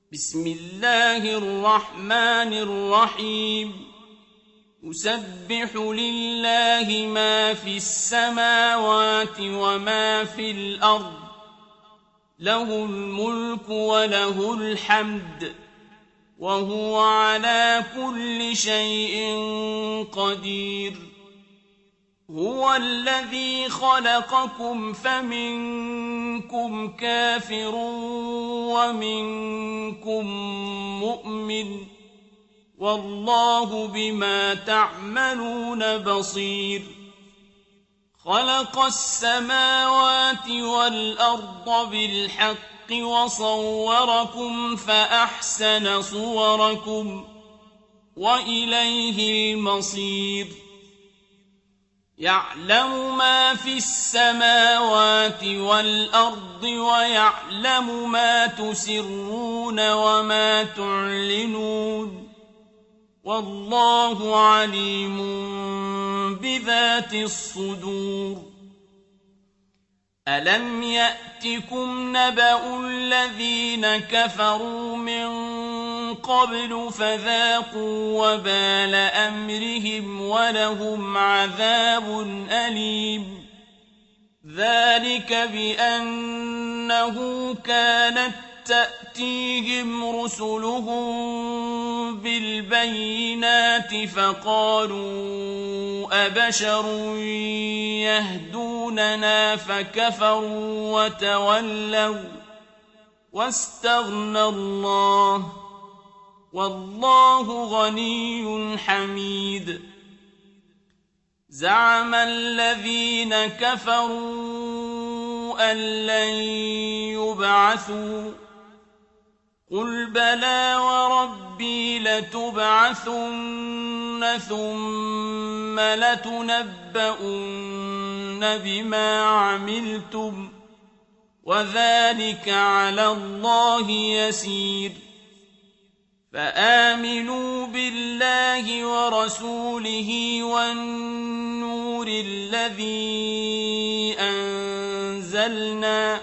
بسم الله الرحمن الرحيم يسبح لله ما في السماوات وما في الأرض له الملك وله الحمد وهو على كل شيء قدير هو الذي خلقكم فمنكم كافر ومنكم مؤمن والله بما تعملون بصير خلق السماوات والأرض بالحق وصوركم فأحسن صوركم وإليه المصير يعلم ما في السماوات والأرض ويعلم ما تسرون وما تعلنون والله عليم بذات الصدور ألم يأتكم نبأ الذين كفروا من قبل فذاقوا وبال أمرهم ولهم عذاب أليم ذلك بأنه كانت تأتيهم رسلهم بالبينات فقالوا أبشر يهدوننا فكفروا وتولوا واستغنى الله والله غني حميد زعم الذين كفروا أن لن يبعثوا قل بلى وربي لتبعثن ثم لتنبؤن بما عملتم وذلك على الله يسير فآمنوا بالله ورسوله والنور الذي أنزلنا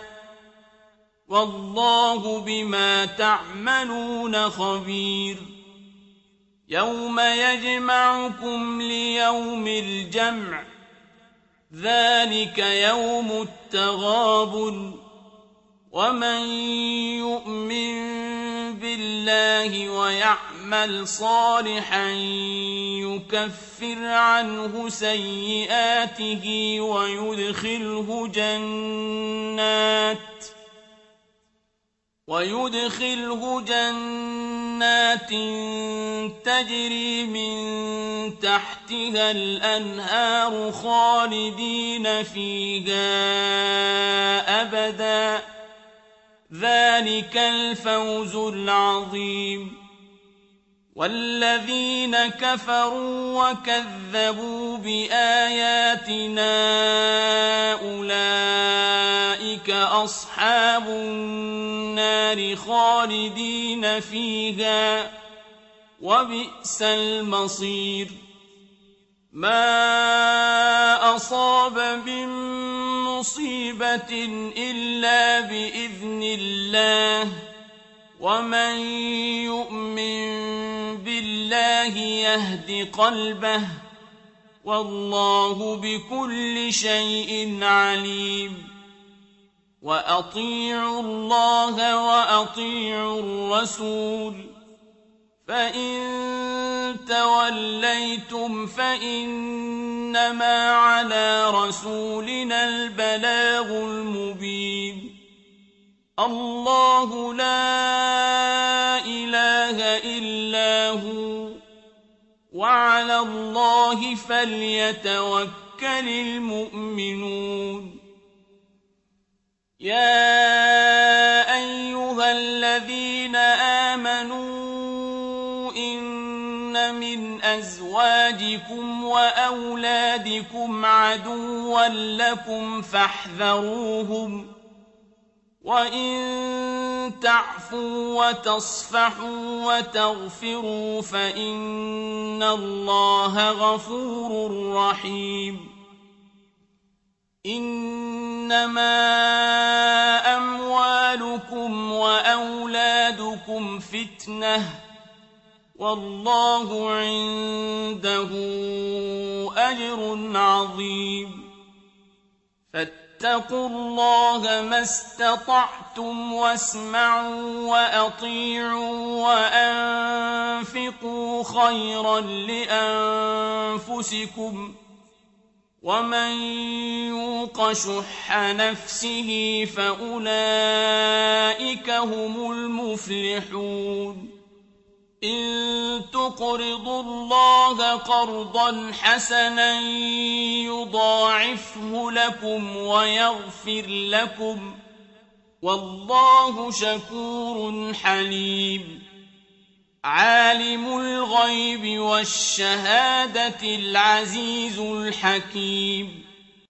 والله بما تعملون خبير يوم يجمعكم ليوم الجمع ذلك يوم التغابن ومن يؤمن بالله ويعمل صالحا يكفر عنه سيئاته ويدخله جنات تجري من تحتها الأنهار خالدين فيها أبدا ذلك الفوز العظيم والذين كفروا وكذبوا بآياتنا أولئك أصحاب النار خالدين فيها وبئس المصير ما أصاب من مصيبة إلا بإذن الله ومن يؤمن بالله يهد قلبه والله بكل شيء عليم وأطيعوا الله وأطيعوا الرسول فإن توليتم فإنما على رسولنا البلاغ المبين الله لا إله إلا هو وعلى الله فليتوكل المؤمنون يا أيها الذين آمنوا إن من أزواجكم وأولادكم عدوا لكم فاحذروهم وإن تعفوا وتصفحوا وتغفروا فإن الله غفور رحيم إنما أموالكم وأولادكم فتنة والله عنده أجر عظيم فاتقوا الله ما استطعتم واسمعوا وأطيعوا وأنفقوا خيرا لأنفسكم ومن يوق شح نفسه فأولئك هم المفلحون إن تقرضوا الله قرضا حسنا يضاعفه لكم ويغفر لكم والله شكور حليم عالم الغيب والشهادة العزيز الحكيم